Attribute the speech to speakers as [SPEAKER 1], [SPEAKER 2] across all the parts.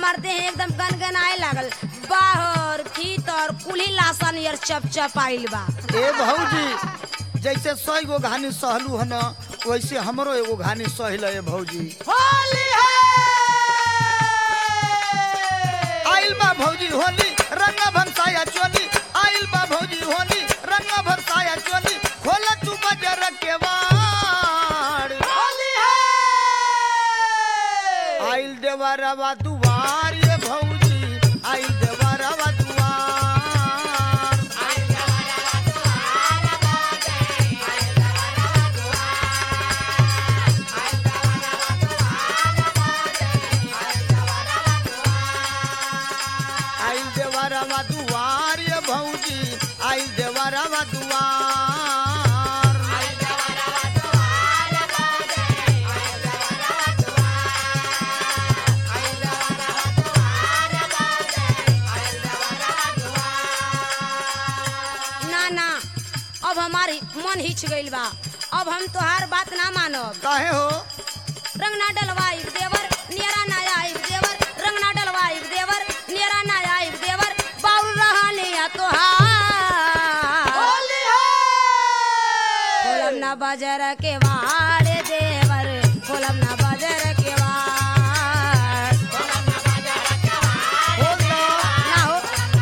[SPEAKER 1] हमार देह एकदम गनगनाए लागल। बाहर भीतर कुली लासन यार चप आइल बा।
[SPEAKER 2] ए भौजी जैसे 100 गो घानी सहलू हन वैसे हमरो एगो घानी सहल है भौजी।
[SPEAKER 3] होली है
[SPEAKER 2] आइल बा भौजी होली रंग भरसाया चोली। आइल बा भौजी होली रंग भरसाया चोली। खोल तू बजर के वाड़।
[SPEAKER 3] होली है
[SPEAKER 2] आइल देवरवा दुआर ये भौजी। आइल देवरवा दुआर। आइल देवरवा दुआर ये भौजी। आइल देवरवा दुआर।
[SPEAKER 1] ना ना अब हमारी मन हिच गइल बा। अब हम तोहार बात ना मानब।
[SPEAKER 2] काहे हो?
[SPEAKER 1] रंग ना डलवाई देवर नियरा ना आई देवर। रंग ना डलवाई देवर नियरा ना आई देवर। बाउल रहले या तोहार।
[SPEAKER 3] होली है
[SPEAKER 1] खोलम ना बाजार के वाड़ देवर। खोलम ना बाजार के वाड़।
[SPEAKER 2] बोल ना।
[SPEAKER 1] ना हो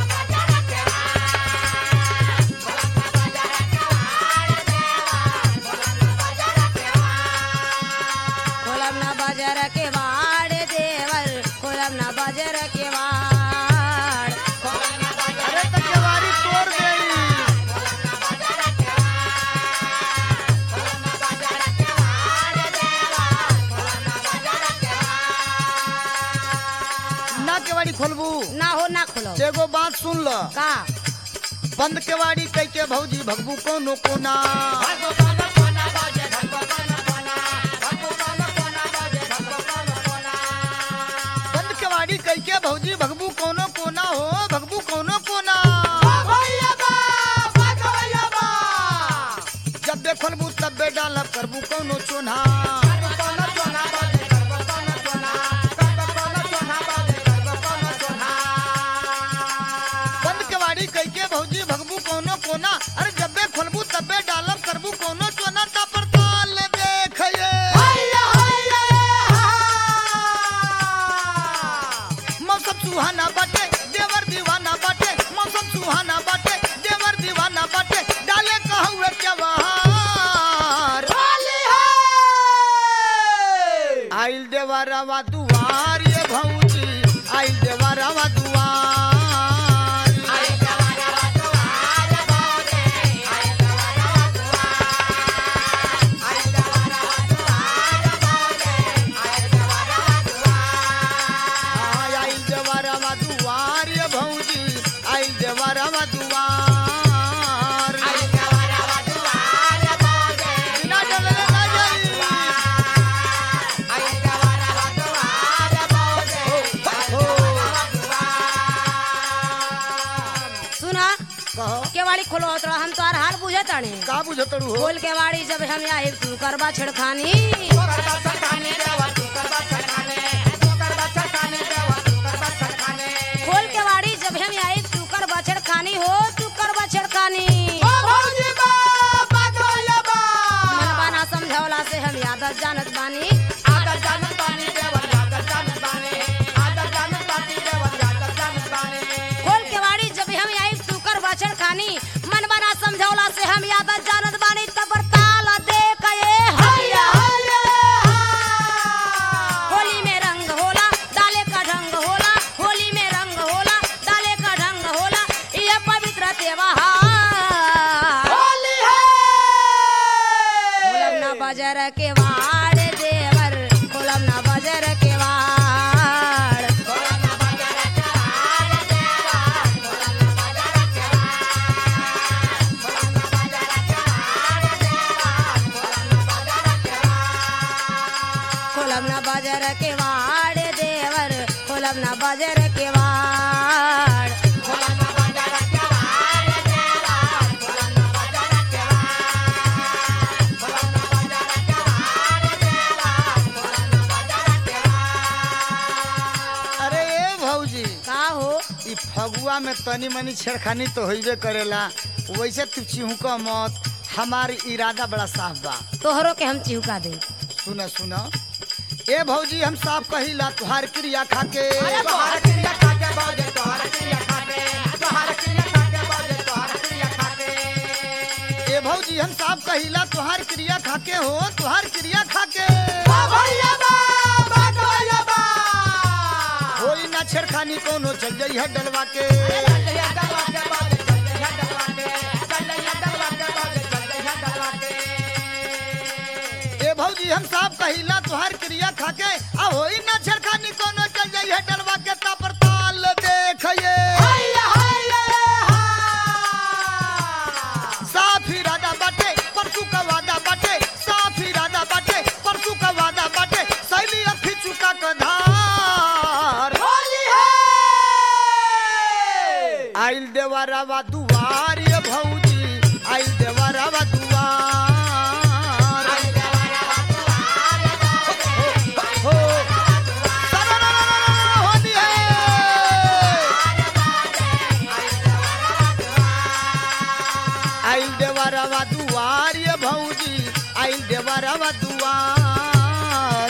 [SPEAKER 1] खोलम ना बाजार के वाड़ देवर। खोलम ना बाजार के वाड़।
[SPEAKER 2] अरे तो केवाड़ी तोड़ गई। ना केवाड़ी खोलबू।
[SPEAKER 1] ना हो ना खोलो
[SPEAKER 2] एगो बात सुन ल।
[SPEAKER 1] का
[SPEAKER 2] बंद केवाड़ी कह के भौजी भगबू कोनो कोना। बंद केवाड़ी कह के भौजी भगबू कोनो कोना हो। भगबू कोनो कोना।
[SPEAKER 3] भैया बा भैया बा
[SPEAKER 2] जब बे खोलबू तब बे डालब करबू कोनो चोना। बंद केवाड़ी कह के भौजी भगबू कोनो कोना। अरे जब बे खोलबू तब बे डालब करबू कोनो चोना। तापर ताल देखिए मौसम सुहाना बाटे देवर दीवाना बाटे। मौसम सुहाना बाटे देवर दीवाना बाटे। डाले कहूँ त्योहार। आइल देवरवा दुआर ये भौजी। आइल देवरवा दुआर। आइल देवरवा दुआर ये भौजी। आइल देवरवा दुआर। बिना डरले ना जाई।
[SPEAKER 1] सुना
[SPEAKER 2] कहो
[SPEAKER 1] केवाड़ी खोलो तो हम तोहार हाल बुझे तानी।
[SPEAKER 2] का बुझतड़ू हो?
[SPEAKER 1] खोल केवाड़ी जब हम आए तू करबा छिड़खानी। खोल केवाड़ी जब हम आए तू करबा छिड़खानी हो। तू करबा छिड़खानी मनबा ना समझौला से हम आदत जानत बानी। खोल केवाड़ी जब हम आए तू करबा छिड़खानी। मनबा ना समझौला से हम आदत जानत बानी। तबर ताल देख ये हैया होली में रंग होला डाले का ढंग होला। होली में रंग होला डाले का ढंग होला। ये पवित्र त्योहार खोलम ना बाजार के वाड़ देवर। खोलम ना बाजार के वाड़। खोलम ना बाजार के वाड़ देवर। खोलम ना बाजार के वाड़।
[SPEAKER 2] फगुआ में तनी मनी छेड़खानी तो होइबे करेला, वैसे तू चिहुक मत, हमारी इरादा बड़ा साफ बा।
[SPEAKER 1] तोहरो के हम चिहुका दे।
[SPEAKER 2] सुना सुना ए भौजी हम साफ कहिला तुहार क्रिया खाके,
[SPEAKER 3] तोहर क्रिया खाके बाजे तोहर क्रिया खाके, तोहर क्रिया खाके बाजे तोहर क्रिया खाके।
[SPEAKER 2] ए भौजी हम साफ कहिला तुहार क्रिया खाके हो, तुहार क्रिया खाके
[SPEAKER 3] भैया बा भैया बा
[SPEAKER 2] होई ना छेड़खानी कोनो चल जाई है डलवा के।
[SPEAKER 3] चलिया डलवा के बाजे चलिया डलवा के, चलिया डलवा के बाजे चलिया डलवा के।
[SPEAKER 2] ए भौजी हम साफ कहिला तुहार क्रिया खाके आ होई ना छेड़खानी कोनो चल जाई है डलवा के। तापर ताल देखिए
[SPEAKER 3] हैया हैया हा
[SPEAKER 2] साफ इरादा बाटे परसू का वादा बाटे, साफ इरादा बाटे परसू का वादा बाटे, सैली अखी चुका का धार
[SPEAKER 3] होली है।
[SPEAKER 2] आइल देवरवा दुआर ये भौजी, आइल देवरवा दुआर हो सररररररर होली है। आइल देवरवा दुआर ये भौजी, आइल देवरवा दुआर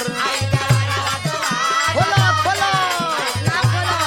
[SPEAKER 2] खोला खोला
[SPEAKER 1] ना खोलो।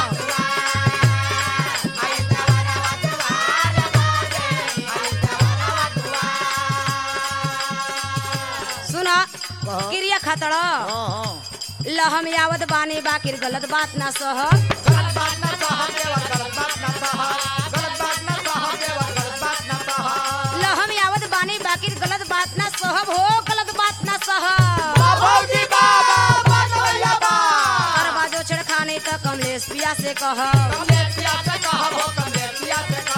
[SPEAKER 1] सुना क्रिया खातर
[SPEAKER 2] हाँ
[SPEAKER 1] ल हम यावत बानी बाकिर गलत बात ना सह।
[SPEAKER 3] गलत बात ना सह देवर, गलत बात ना सह, गलत बात ना सह देवर, गलत बात ना सह।
[SPEAKER 1] ल हम यावत बानी बाकिर गलत बात ना सहब हो, गलत बात ना सह।
[SPEAKER 3] भौजी बाबा भैया बा
[SPEAKER 1] और बाजो छेड़खानी त कमलेश पिया से कह।
[SPEAKER 3] कमलेश पिया से कहब हो, कमलेश पिया से कहब।